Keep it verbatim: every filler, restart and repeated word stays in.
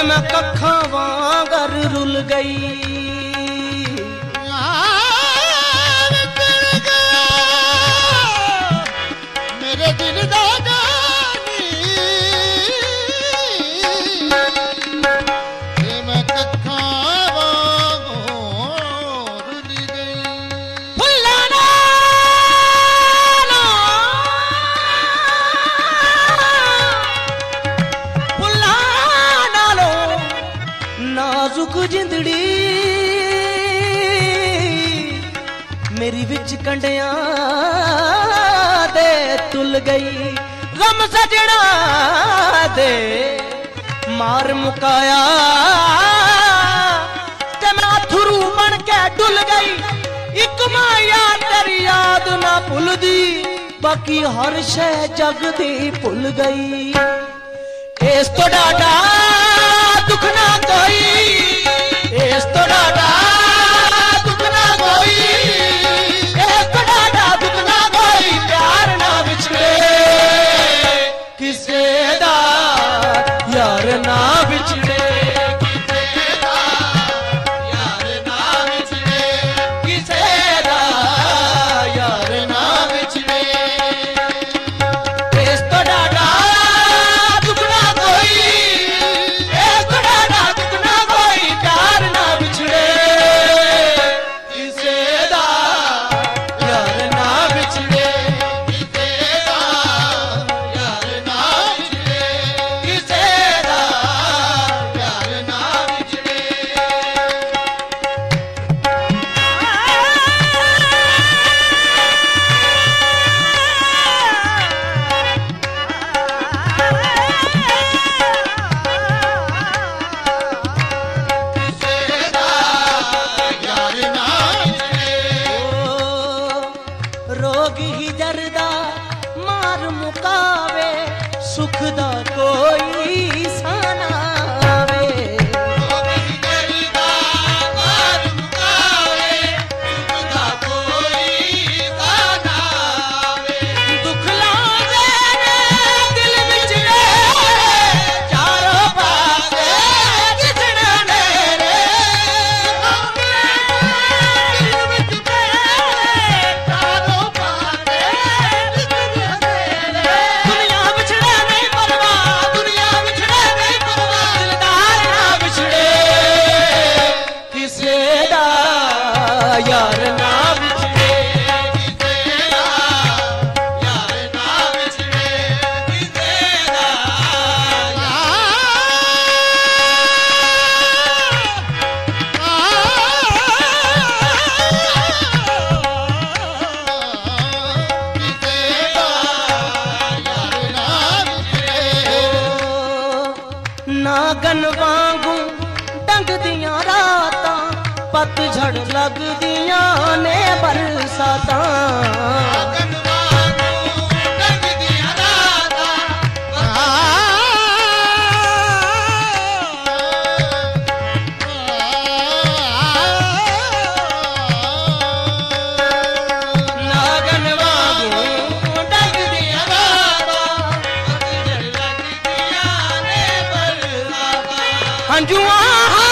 मैं कखा वांगर रुल गई। मेरे दिल दा नाजुक जिंदड़ी मेरी विच कंडिया दे तुल गई। गम सजना दे मार मुकाया ते मैं थरू बन के डुल गई। एक माया तेरी याद ना भुलदी बाकी हर शह जग दी भुल गई। इस तो डाडा दुख ना कोई, इस तो डाडा दुख ना कोई, इस तो डाडा दुख ना कोई। प्यार ना बिछड़े किसे दा यार ना बिछड़े, किसे दा यार ना बिछड़े, किसे दा यार ना बिछड़े। इस तो डाडा दुख ना कोई, इस तो डाडा दुख ना कोई। प्यार ना बिछड़े किसे दा यार ना बिछड़े, किसे दा यार ना बिछड़े, किसे दा यार ना बिछड़े। रोग ही दर्दा मार मुकावे सुख दा कोई साना आवे। रोग ही दर्दा मार मुकावे सुख दा कोई साना आवे। दुख लागे ने दिल विच रे चारों पासे जिसने मेरे दिल विच चारों पासे जिसने मेरे। दुनिया बिछड़े नहीं परवाह, दुनिया बिछड़े नहीं परवाह। दिलदार ना बिछड़े किसे दा यार ना बिछड़े, किसे दा यार ना बिछड़े, किसे दा नागन वांगू डंग दियां रातां पतझड़ लगदियां ने बरसातां। नागन वांगू डंग दियां रातां नागन वांगू डंग दियां रातां पतझड़ लगदियां ने बरसातां। हंजुआ